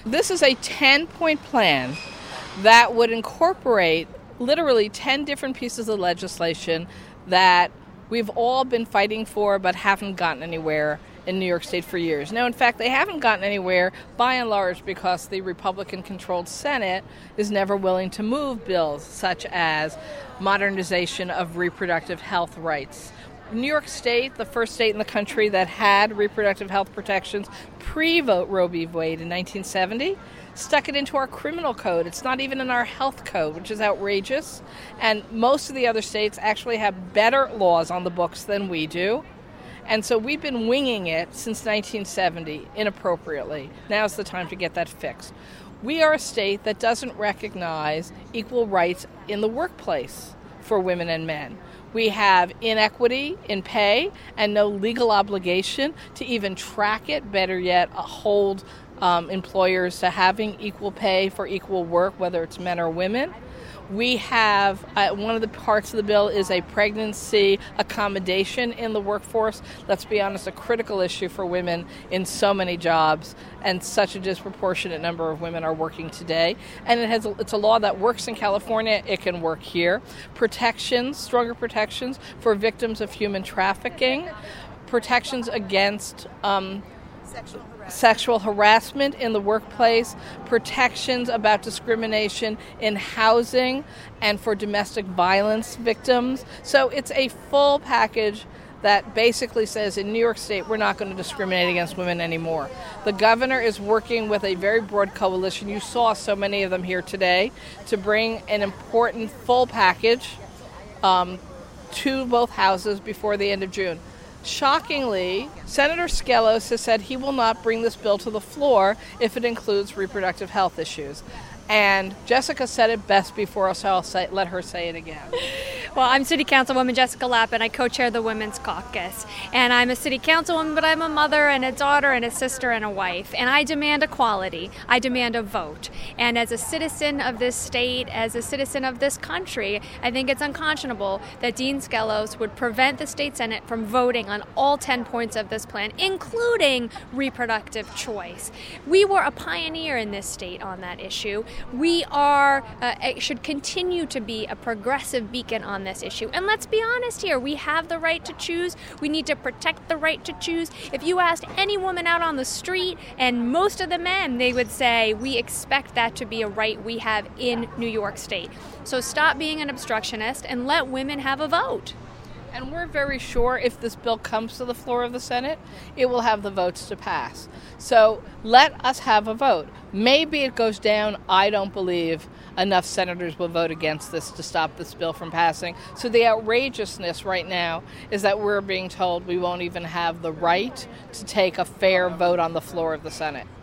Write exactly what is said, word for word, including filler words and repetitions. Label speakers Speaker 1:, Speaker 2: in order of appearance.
Speaker 1: This is a ten-point plan that would incorporate literally ten different pieces of legislation that we've all been fighting for but haven't gotten anywhere in New York State for years. Now, in fact, they haven't gotten anywhere by and large because the Republican-controlled Senate is never willing to move bills such as modernization of reproductive health rights. New York State, the first state in the country that had reproductive health protections pre-vote Roe v. Wade in nineteen seventy, stuck it into our criminal code. It's not even in our health code, which is outrageous. And most of the other states actually have better laws on the books than we do. And so we've been winging it since nineteen seventy, inappropriately. Now's the time to get that fixed. We are a state that doesn't recognize equal rights in the workplace for women and men. We have inequity in pay and no legal obligation to even track it, better yet, hold um, employers to having equal pay for equal work, whether it's men or women. We have, uh, one of the parts of the bill is a pregnancy accommodation in the workforce. Let's be honest, a critical issue for women in so many jobs, and such a disproportionate number of women are working today. And it has, it's a law that works in California, it can work here. Protections, stronger protections for victims of human trafficking, protections against um,
Speaker 2: sexual harassment.
Speaker 1: sexual harassment in the workplace, protections about discrimination in housing and for domestic violence victims. So it's a full package that basically says in New York State we're not going to discriminate against women anymore. The governor is working with a very broad coalition. You saw so many of them here today to bring an important full package um, to both houses before the end of June. Shockingly, Senator Skelos has said he will not bring this bill to the floor if it includes reproductive health issues. And Jessica said it best before, so I'll say, let her say it again.
Speaker 3: Well, I'm City Councilwoman Jessica Lappin. I co-chair the Women's Caucus. And I'm a City Councilwoman, but I'm a mother and a daughter and a sister and a wife. And I demand equality. I demand a vote. And as a citizen of this state, as a citizen of this country, I think it's unconscionable that Dean Skelos would prevent the state Senate from voting on all ten points of this plan, including reproductive choice. We were a pioneer in this state on that issue. We are uh, should continue to be a progressive beacon on this issue. And let's be honest here, we have the right to choose. We need to protect the right to choose. If you asked any woman out on the street, and most of the men, they would say, we expect that to be a right we have in New York State. So stop being an obstructionist and let women have a vote.
Speaker 1: And we're very sure if this bill comes to the floor of the Senate, it will have the votes to pass. So let us have a vote. Maybe it goes down. I don't believe enough senators will vote against this to stop this bill from passing. So the outrageousness right now is that we're being told we won't even have the right to take a fair vote on the floor of the Senate.